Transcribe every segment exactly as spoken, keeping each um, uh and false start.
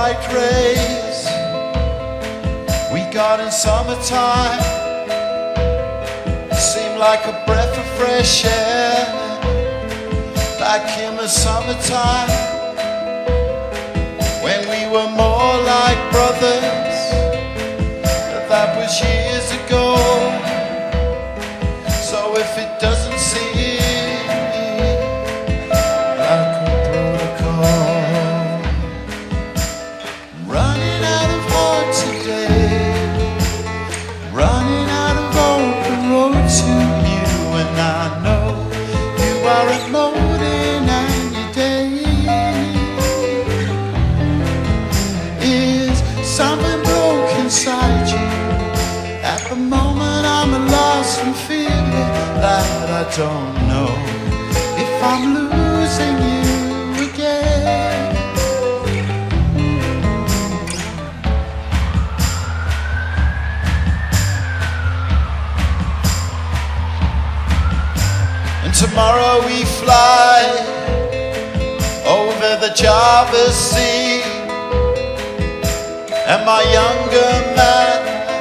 light rays we got in summertime seemed like a breath of fresh air back in the summertime when we were more like brothers. That was years ago. So if it doesn't seem like a protocol, running out of heart today, running out of open road to you, and I know you are emoting and your day is something broke inside you. At the moment I'm lost and feeling that I don't know if I'm losing you again. And tomorrow we fly over the Java Sea, and my younger man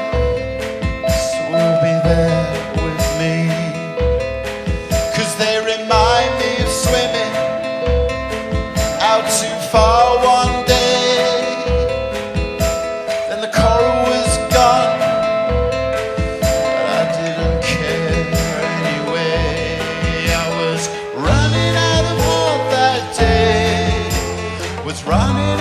will be there with me, 'cause they remind me of swimming out too far one day. Then the coral was gone, but I didn't care anyway. I was running out of hope that day, was running